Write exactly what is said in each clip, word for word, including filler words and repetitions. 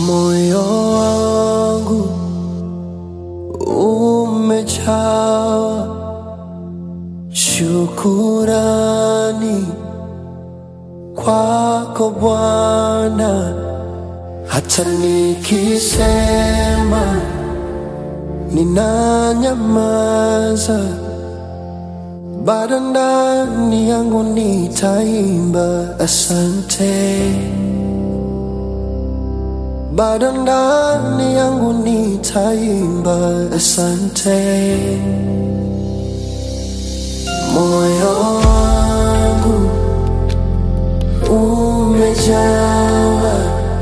Moyo wangu umejawa shukurani kwako Bwana, hata nikisema ninanyamaza, bado ndani yangu nitaimba asante. Bado ndani yangu nitaimba asante. Moyo wangu umejawa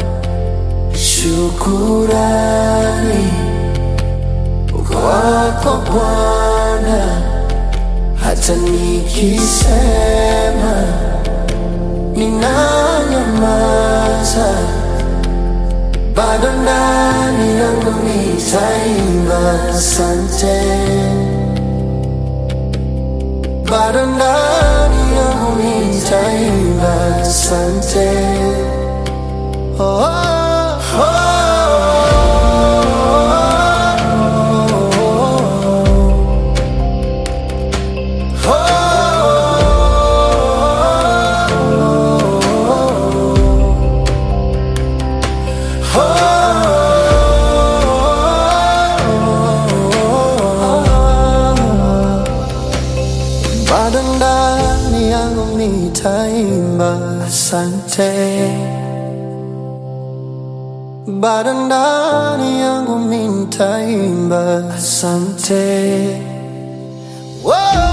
shukurani kwako Bwana, hata nikisema ninanyamaza, bado ndani yangu nitaimba asante. Bado ndani yangu nitaimba asante. Oh, oh, oh, oh, oh, oh, oh. Bado ndani yangu nitaimba asante. Bado ndani yangu nitaimba asante. Whoa.